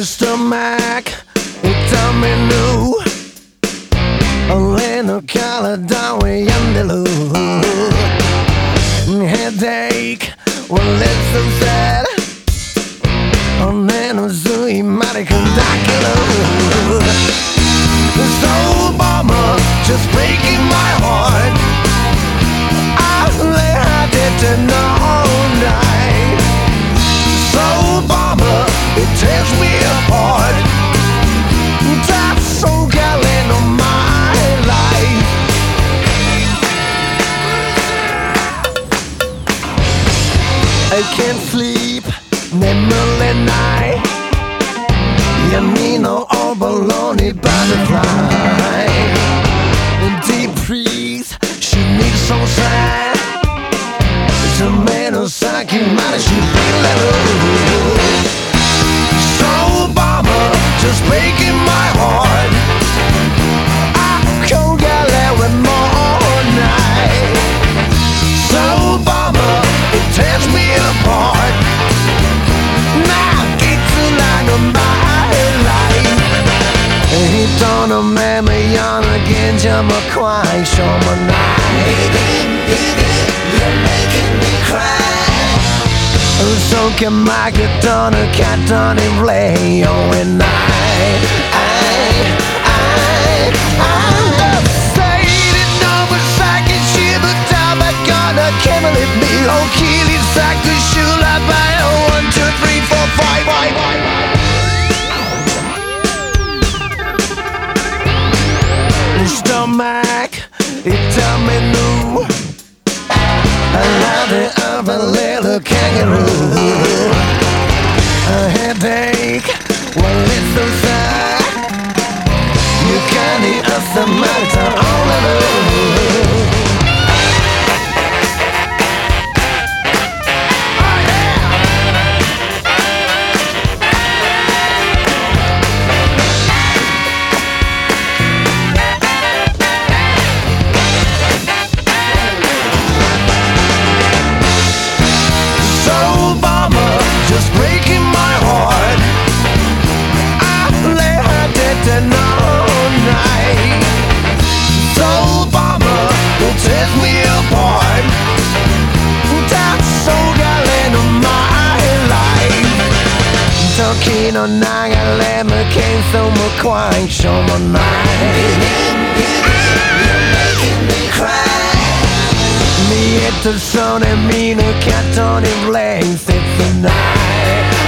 stomach, it's me new. Little color down with yonder headache, well it's so sad. Neno zui marikandakilo. So bomber, just breaking my heart. I lay hiding all night. So bomber, it tears me apart. That's so gallant on my life. I can't sleep, never at night. Yamino all baloney butterfly. Deep breeze, she needs so sad. Tomato sake, might she feel it? So bomber, just breaking my heart. I can't get there with more night. So bomber, it tears me apart. Now it's a line of my life. He don't know me young again, I'm a quiet show my night. You're making me cry. So can I get on a cat on a play and I'm faded over second shit, but I'm gonna camel it me. Oh, kill it, sack the shoe, I buy 1, 2, 3, 4, 5, 5. Stomach, it's a menu. I love it of a little kangaroo. A headache, well it's so sad. You can't eat us the matter all alone. Just breaking my heart. I lay her dead all night. So bomber, it tears me apart. That's so gallant on my life. Talking on naga let me came so much quiet show my night. You're making me cry. Mi è il sole, mi non canto in place, it's the night.